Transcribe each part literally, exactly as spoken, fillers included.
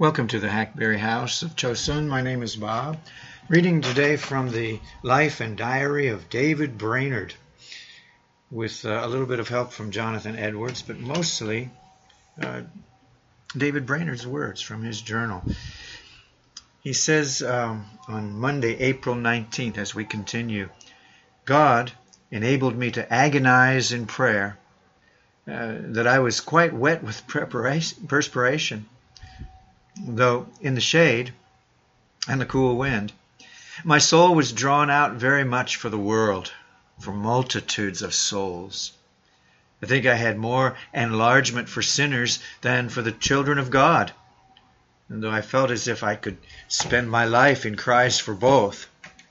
Welcome to the Hackberry House of Chosun. My name is Bob. Reading today from the Life and Diary of David Brainerd, with uh, a little bit of help from Jonathan Edwards, but mostly uh, David Brainerd's words from his journal. He says um, on Monday, April nineteenth, as we continue, God enabled me to agonize in prayer, uh, that I was quite wet with preparation, perspiration, though in the shade and the cool wind. My soul was drawn out very much for the world, for multitudes of souls. I think I had more enlargement for sinners than for the children of God, and though I felt as if I could spend my life in Christ for both.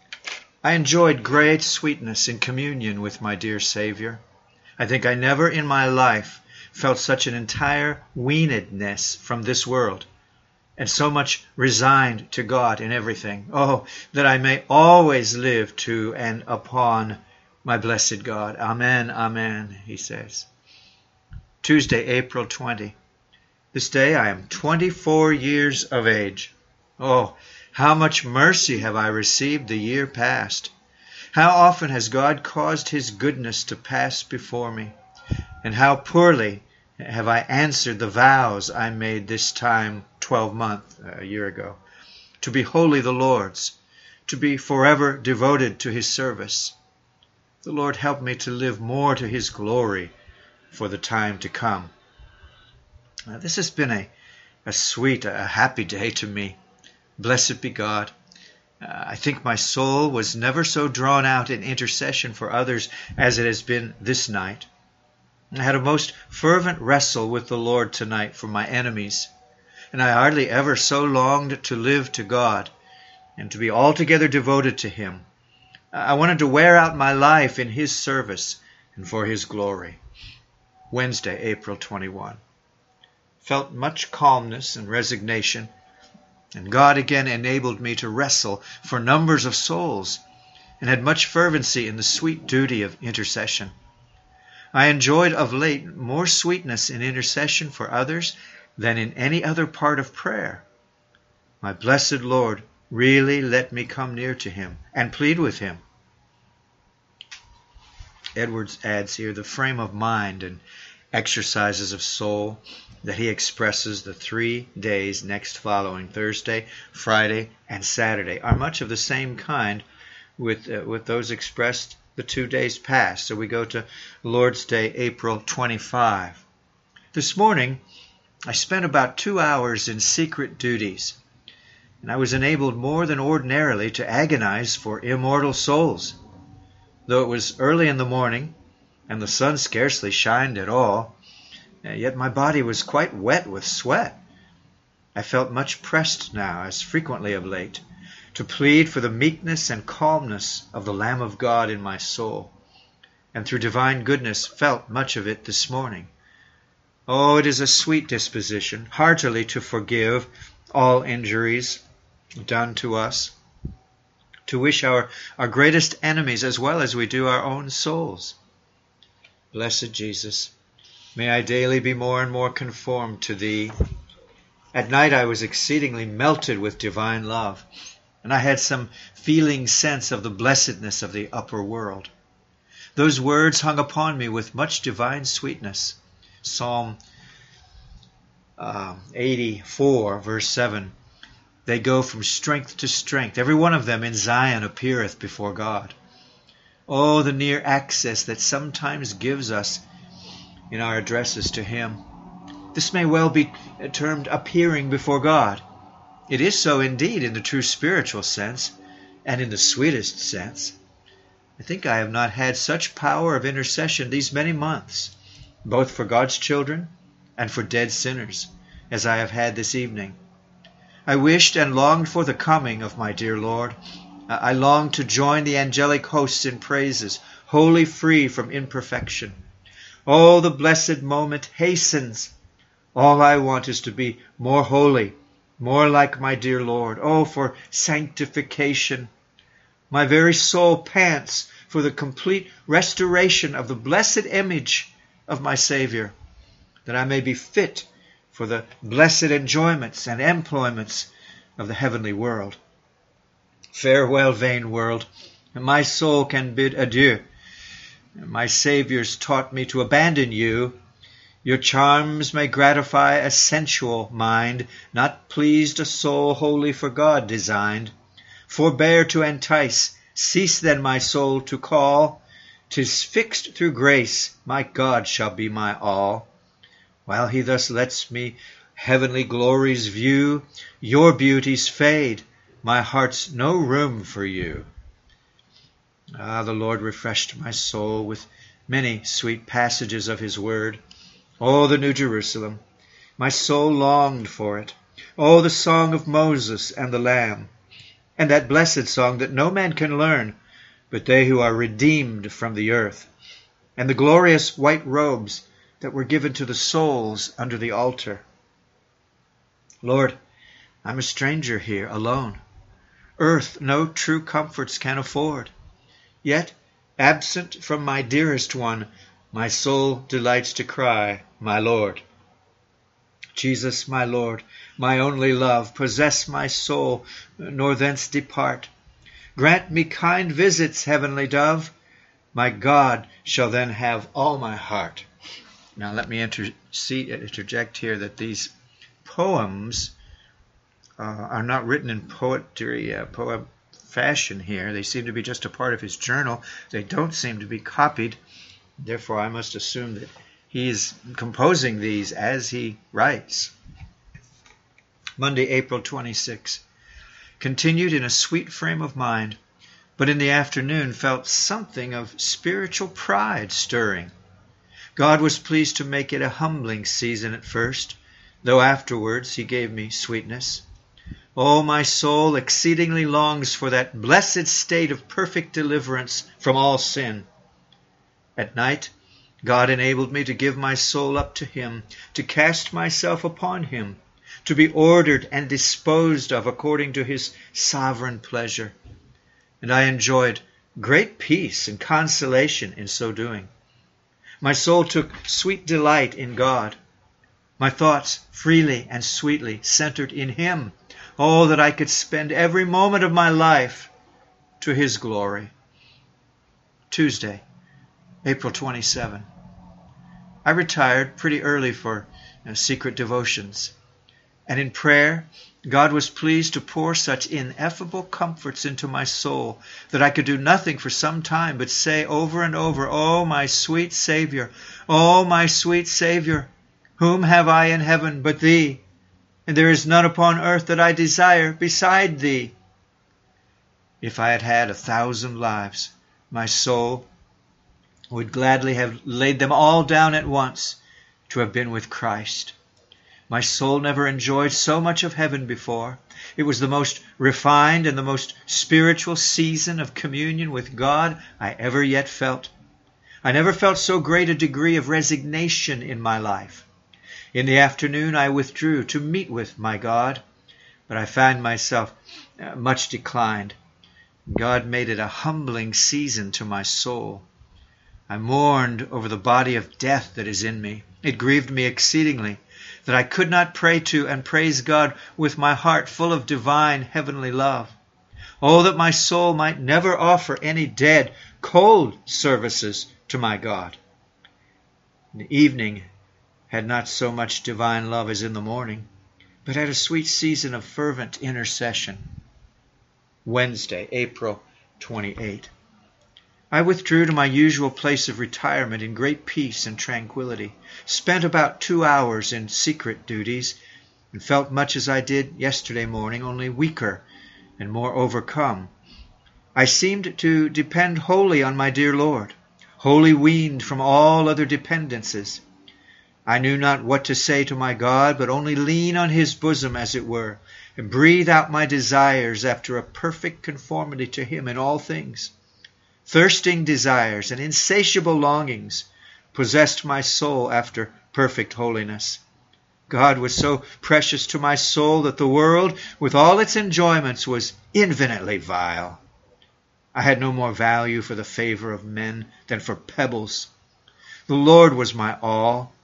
I enjoyed great sweetness in communion with my dear Savior. I think I never in my life felt such an entire weanedness from this world, and so much resigned to God in everything. Oh, that I may always live to and upon my blessed God. Amen, amen, he says. Tuesday, April twentieth. This day I am twenty-four years of age. Oh, how much mercy have I received the year past. How often has God caused his goodness to pass before me, and how poorly have I answered the vows I made this time twelve months, a year ago, to be wholly the Lord's, to be forever devoted to his service. The Lord help me to live more to his glory for the time to come. Now, this has been a, a sweet, a happy day to me. Blessed be God. Uh, I think my soul was never so drawn out in intercession for others as it has been this night. I had a most fervent wrestle with the Lord tonight for my enemies, and I hardly ever so longed to live to God and to be altogether devoted to him. I wanted to wear out my life in his service and for his glory. Wednesday, April twenty-first. Felt much calmness and resignation, and God again enabled me to wrestle for numbers of souls, and had much fervency in the sweet duty of intercession. I enjoyed of late more sweetness in intercession for others than in any other part of prayer. My blessed Lord really let me come near to him and plead with him. Edwards adds here the frame of mind and exercises of soul that he expresses the three days next following, Thursday, Friday, and Saturday, are much of the same kind with, uh, with those expressed the two days past. So we go to Lord's Day, April twenty-fifth. This morning, I spent about two hours in secret duties, and I was enabled more than ordinarily to agonize for immortal souls. Though it was early in the morning, and the sun scarcely shined at all, yet my body was quite wet with sweat. I felt much pressed now, as frequently of late, to plead for the meekness and calmness of the Lamb of God in my soul, and through divine goodness felt much of it this morning. Oh, it is a sweet disposition, heartily to forgive all injuries done to us, to wish our, our greatest enemies as well as we do our own souls. Blessed Jesus, may I daily be more and more conformed to thee. At night I was exceedingly melted with divine love, and I had some feeling sense of the blessedness of the upper world. Those words hung upon me with much divine sweetness. Psalm uh, eighty-four, verse seven. They go from strength to strength. Every one of them in Zion appeareth before God. Oh, the near access that sometimes gives us in our addresses to him. This may well be termed appearing before God. It is so indeed in the true spiritual sense and in the sweetest sense. I think I have not had such power of intercession these many months, both for God's children and for dead sinners, as I have had this evening. I wished and longed for the coming of my dear Lord. I longed to join the angelic hosts in praises, wholly free from imperfection. Oh, the blessed moment hastens. All I want is to be more holy, more like my dear Lord. Oh, for sanctification. My very soul pants for the complete restoration of the blessed image of my Savior, that I may be fit for for the blessed enjoyments and employments of the heavenly world. Farewell, vain world. My soul can bid adieu. My Saviour's taught me to abandon you. Your charms may gratify a sensual mind, not pleased a soul wholly for God designed. Forbear to entice, cease then my soul to call. 'Tis fixed through grace, my God shall be my all. While he thus lets me heavenly glories view, your beauties fade, my heart's no room for you. Ah, the Lord refreshed my soul with many sweet passages of his word. Oh, the New Jerusalem! My soul longed for it. Oh, the song of Moses and the Lamb, and that blessed song that no man can learn but they who are redeemed from the earth, and the glorious white robes that were given to the souls under the altar. Lord, I'm a stranger here, alone. Earth no true comforts can afford. Yet, absent from my dearest one, my soul delights to cry, my Lord. Jesus, my Lord, my only love, possess my soul, nor thence depart. Grant me kind visits, heavenly dove. My God shall then have all my heart. Now let me intercede, interject here that these poems uh, are not written in poetry, uh, poem fashion here. They seem to be just a part of his journal. They don't seem to be copied. Therefore, I must assume that he is composing these as he writes. Monday, April twenty-sixth. Continued in a sweet frame of mind, but in the afternoon felt something of spiritual pride stirring. God was pleased to make it a humbling season at first, though afterwards he gave me sweetness. Oh, my soul exceedingly longs for that blessed state of perfect deliverance from all sin. At night, God enabled me to give my soul up to him, to cast myself upon him, to be ordered and disposed of according to his sovereign pleasure. And I enjoyed great peace and consolation in so doing. My soul took sweet delight in God. My thoughts freely and sweetly centered in him. Oh, that I could spend every moment of my life to his glory. Tuesday, April twenty-seventh. I retired pretty early for you know, secret devotions. And in prayer, God was pleased to pour such ineffable comforts into my soul that I could do nothing for some time but say over and over, "Oh, my sweet Savior! Oh, my sweet Savior! Whom have I in heaven but thee? And there is none upon earth that I desire beside thee." If I had had a thousand lives, my soul would gladly have laid them all down at once to have been with Christ. My soul never enjoyed so much of heaven before. It was the most refined and the most spiritual season of communion with God I ever yet felt. I never felt so great a degree of resignation in my life. In the afternoon I withdrew to meet with my God, but I found myself much declined. God made it a humbling season to my soul. I mourned over the body of death that is in me. It grieved me exceedingly that I could not pray to and praise God with my heart full of divine heavenly love. Oh, that my soul might never offer any dead, cold services to my God. The evening had not so much divine love as in the morning, but had a sweet season of fervent intercession. Wednesday, April twenty-eighth. I withdrew to my usual place of retirement in great peace and tranquility, spent about two hours in secret duties, and felt much as I did yesterday morning, only weaker and more overcome. I seemed to depend wholly on my dear Lord, wholly weaned from all other dependences. I knew not what to say to my God, but only lean on his bosom, as it were, and breathe out my desires after a perfect conformity to him in all things. Thirsting desires and insatiable longings possessed my soul after perfect holiness. God was so precious to my soul that the world, with all its enjoyments, was infinitely vile. I had no more value for the favor of men than for pebbles. The Lord was my all,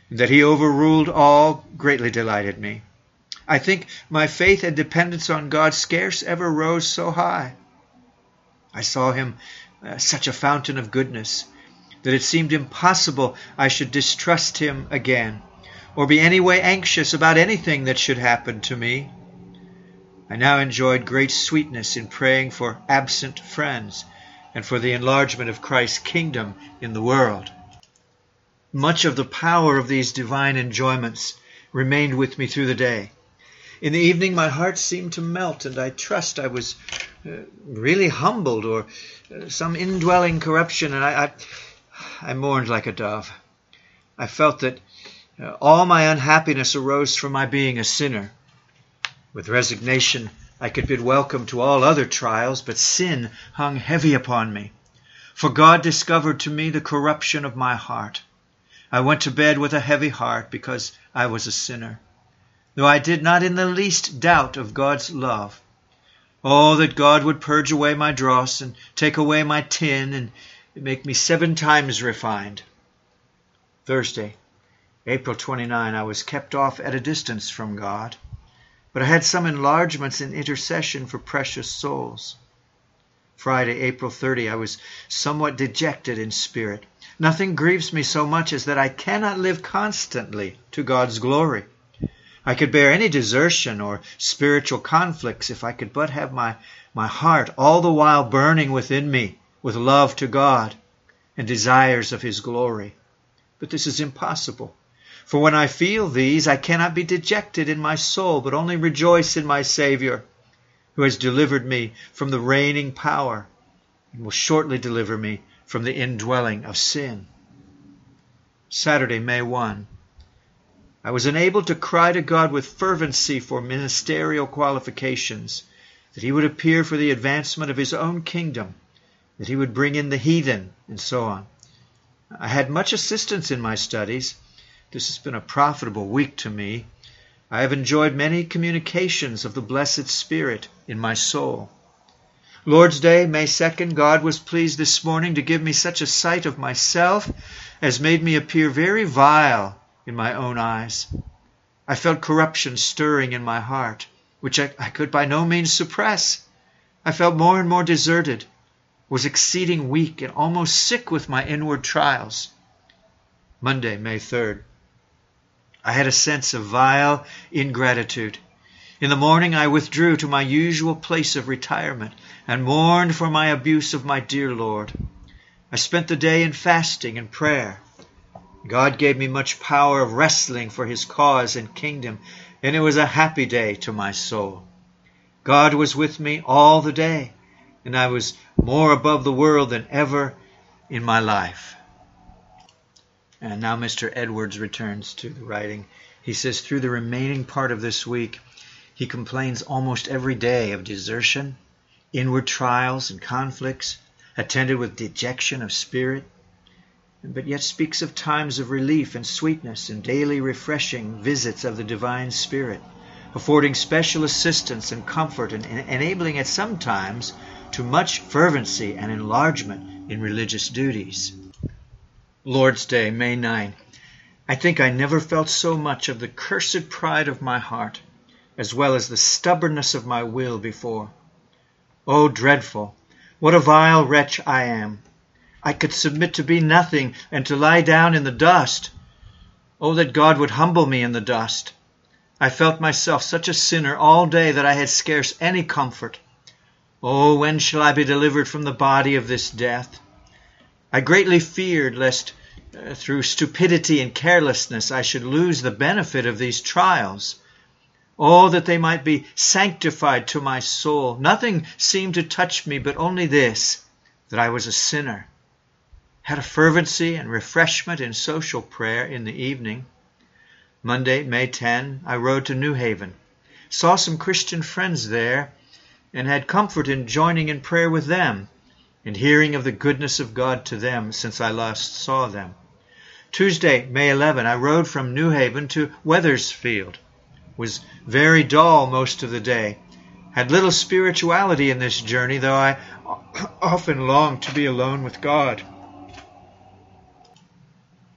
and that he overruled all greatly delighted me. I think my faith and dependence on God scarce ever rose so high. I saw him uh, such a fountain of goodness that it seemed impossible I should distrust him again, or be any way anxious about anything that should happen to me. I now enjoyed great sweetness in praying for absent friends and for the enlargement of Christ's kingdom in the world. Much of the power of these divine enjoyments remained with me through the day. In the evening my heart seemed to melt, and I trust I was uh, really humbled, or uh, some indwelling corruption, and I, I, I mourned like a dove. I felt that uh, all my unhappiness arose from my being a sinner. With resignation I could bid welcome to all other trials, but sin hung heavy upon me. For God discovered to me the corruption of my heart. I went to bed with a heavy heart because I was a sinner, though I did not in the least doubt of God's love. Oh, that God would purge away my dross and take away my tin and make me seven times refined. Thursday, April twenty-ninth, I was kept off at a distance from God, but I had some enlargements in intercession for precious souls. Friday, April thirtieth, I was somewhat dejected in spirit. Nothing grieves me so much as that I cannot live constantly to God's glory. I could bear any desertion or spiritual conflicts if I could but have my, my heart all the while burning within me with love to God and desires of his glory. But this is impossible. For when I feel these, I cannot be dejected in my soul, but only rejoice in my Savior, who has delivered me from the reigning power and will shortly deliver me from the indwelling of sin. Saturday, May first. I was enabled to cry to God with fervency for ministerial qualifications, that he would appear for the advancement of his own kingdom, that he would bring in the heathen, and so on. I had much assistance in my studies. This has been a profitable week to me. I have enjoyed many communications of the blessed Spirit in my soul. Lord's Day, May second, God was pleased this morning to give me such a sight of myself as made me appear very vile in my own eyes. I felt corruption stirring in my heart, which I, I could by no means suppress. I felt more and more deserted, was exceeding weak, and almost sick with my inward trials. Monday, May third. I had a sense of vile ingratitude. In the morning I withdrew to my usual place of retirement and mourned for my abuse of my dear Lord. I spent the day in fasting and prayer. God gave me much power of wrestling for his cause and kingdom, and it was a happy day to my soul. God was with me all the day, and I was more above the world than ever in my life. And now Mister Edwards returns to the writing. He says, through the remaining part of this week, he complains almost every day of desertion, inward trials and conflicts, attended with dejection of spirit, but yet speaks of times of relief and sweetness and daily refreshing visits of the divine Spirit, affording special assistance and comfort and enabling at some times to much fervency and enlargement in religious duties. Lord's Day, May ninth. I think I never felt so much of the cursed pride of my heart, as well as the stubbornness of my will before. Oh, dreadful! What a vile wretch I am! I could submit to be nothing and to lie down in the dust. Oh, that God would humble me in the dust! I felt myself such a sinner all day that I had scarce any comfort. Oh, when shall I be delivered from the body of this death? I greatly feared lest uh, through stupidity and carelessness I should lose the benefit of these trials. Oh, that they might be sanctified to my soul. Nothing seemed to touch me but only this, that I was a sinner. Had a fervency and refreshment in social prayer in the evening. Monday, May tenth, I rode to New Haven, saw some Christian friends there, and had comfort in joining in prayer with them, and hearing of the goodness of God to them since I last saw them. Tuesday, May eleventh, I rode from New Haven to Wethersfield. Was very dull most of the day. Had little spirituality in this journey, though I often longed to be alone with God.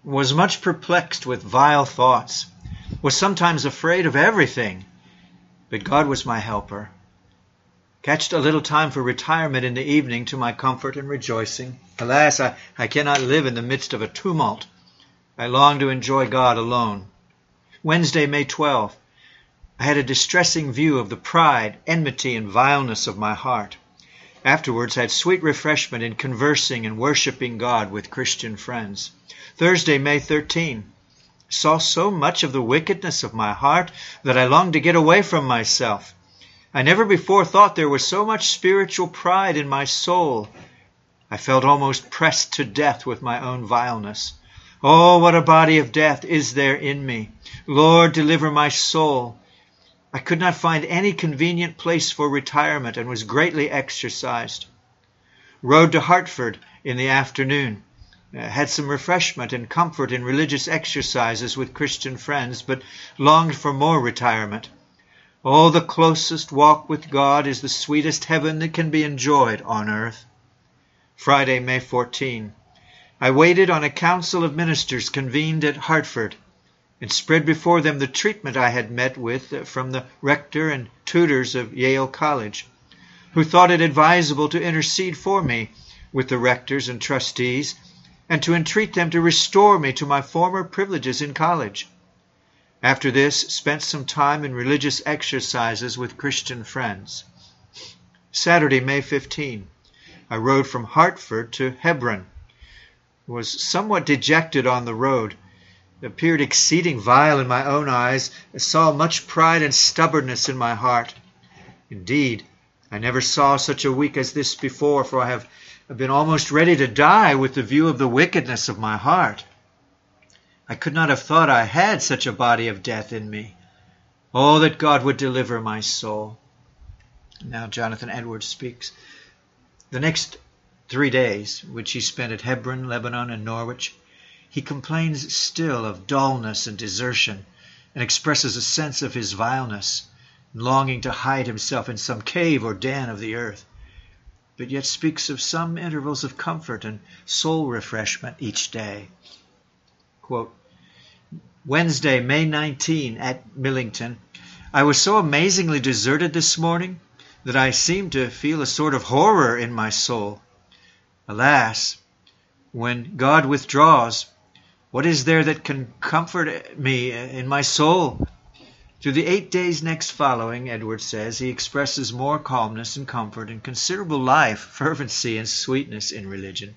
was much perplexed with vile thoughts, was sometimes afraid of everything, but God was my helper. Catched a little time for retirement in the evening to my comfort and rejoicing. Alas, I, I cannot live in the midst of a tumult. I long to enjoy God alone. Wednesday, May twelfth. I had a distressing view of the pride, enmity, and vileness of my heart. Afterwards had sweet refreshment in conversing and worshiping God with Christian friends. Thursday, May thirteenth. Saw so much of the wickedness of my heart that I longed to get away from myself. I never before thought there was so much spiritual pride in my soul. I felt almost pressed to death with my own vileness. Oh, what a body of death is there in me! Lord, deliver my soul. I could not find any convenient place for retirement and was greatly exercised. Rode to Hartford in the afternoon. Uh, had some refreshment and comfort in religious exercises with Christian friends, but longed for more retirement. Oh, the closest walk with God is the sweetest heaven that can be enjoyed on earth. Friday, May fourteenth. I waited on a council of ministers convened at Hartford, and spread before them the treatment I had met with from the rector and tutors of Yale College, who thought it advisable to intercede for me with the rectors and trustees, and to entreat them to restore me to my former privileges in college. After this, spent some time in religious exercises with Christian friends. Saturday, May fifteenth. I rode from Hartford to Hebron. Was somewhat dejected on the road. Appeared exceeding vile in my own eyes. I saw much pride and stubbornness in my heart. Indeed, I never saw such a week as this before, for I have been almost ready to die with the view of the wickedness of my heart. I could not have thought I had such a body of death in me. Oh, that God would deliver my soul. Now Jonathan Edwards speaks. The next three days, which he spent at Hebron, Lebanon, and Norwich, he complains still of dullness and desertion, and expresses a sense of his vileness, longing to hide himself in some cave or den of the earth, but yet speaks of some intervals of comfort and soul refreshment each day. Quote, Wednesday, May nineteenth, at Millington. I was so amazingly deserted this morning that I seemed to feel a sort of horror in my soul. Alas, when God withdraws, what is there that can comfort me in my soul? Through the eight days next following, Edwards says, he expresses more calmness and comfort and considerable life, fervency, and sweetness in religion.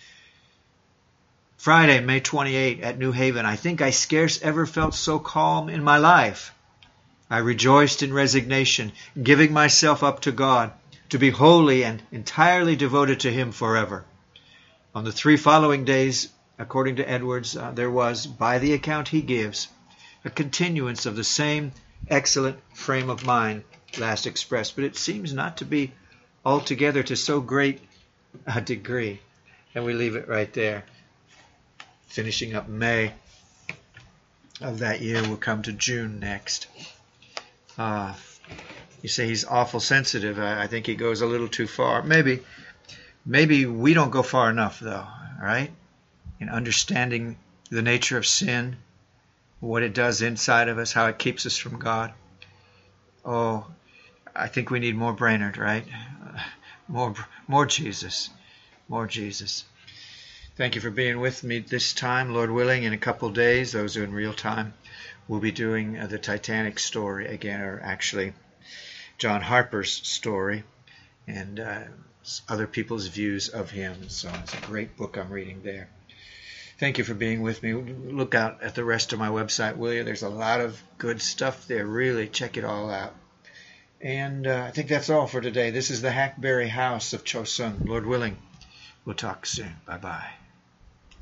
Friday, May twenty-eighth, at New Haven. I think I scarce ever felt so calm in my life. I rejoiced in resignation, giving myself up to God, to be wholly and entirely devoted to Him forever. On the three following days, according to Edwards, uh, there was, by the account he gives, a continuance of the same excellent frame of mind last expressed, but it seems not to be altogether to so great a degree. And we leave it right there. Finishing up May of that year, we'll come to June next. Uh, you say he's awful sensitive. I, I think he goes a little too far. Maybe, maybe we don't go far enough, though, right? In understanding the nature of sin, what it does inside of us, how it keeps us from God. Oh, I think we need more Brainerd, right? Uh, more, more Jesus, more Jesus. Thank you for being with me this time. Lord willing, in a couple days, those who are in real time, we'll be doing uh, the Titanic story again, or actually John Harper's story, and uh, other people's views of him. So it's a great book I'm reading there. Thank you for being with me. Look out at the rest of my website, will you? There's a lot of good stuff there. Really, check it all out. And uh, I think that's all for today. This is the Hackberry House of Chosun. Lord willing, we'll talk soon. Bye-bye.